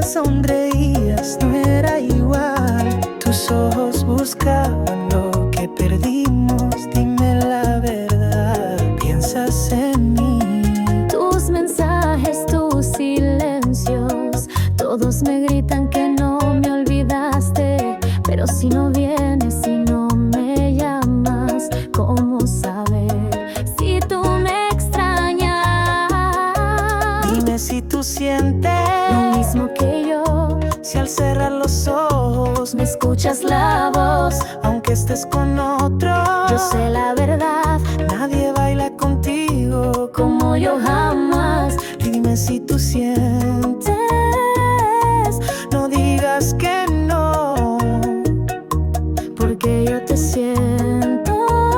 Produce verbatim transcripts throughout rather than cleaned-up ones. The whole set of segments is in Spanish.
sonreías no era igual. Tus ojos buscaban lo que perdimos. Dime la verdad, ¿piensas en mí? Tus mensajes, tus silencios, todos me gritan que no me olvidaste. Pero si no vienes, si no me llamas, ¿cómo saber si tú me extrañas? Dime si tú sientes lo mismo que yo, si al cerrar los ojos me escuchas la voz. aunque estés con otro. Yo sé la verdad, nadie baila contigo como yo jamás. Dime si tú sientes, no digas que no, porque yo te siento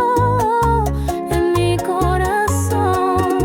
en mi corazón.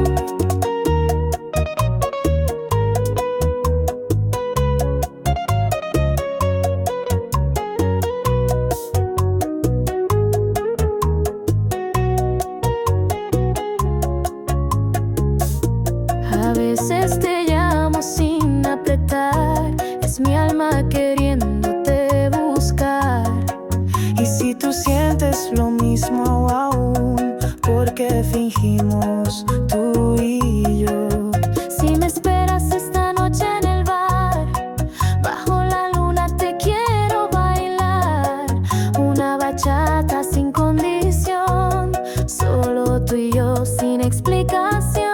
A veces te llamo sin apretar, es mi alma queriéndote buscar. Y si tú sientes lo mismo aún, porque fingimos tú y yo. Si me esperas esta noche en el bar, bajo la luna te quiero bailar. Una bachata sin condición, solo tú y yo sin explicación.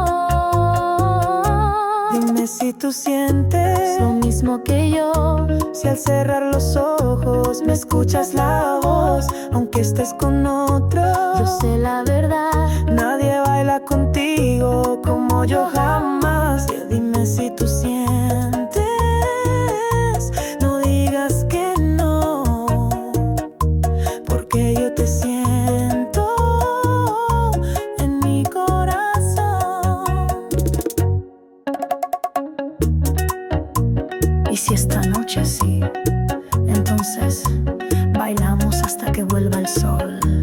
Dime si tú sientes Lo mismo que yo, si al cerrar los ojos me escuchas la voz, aunque estés con otro. yo sé la verdad, Nadie baila contigo como yo jamás. Dime si tú sientes, no digas que no, porque yo te siento en mi corazón. Y si esta noche sí, entonces bailamos hasta que vuelva el sol.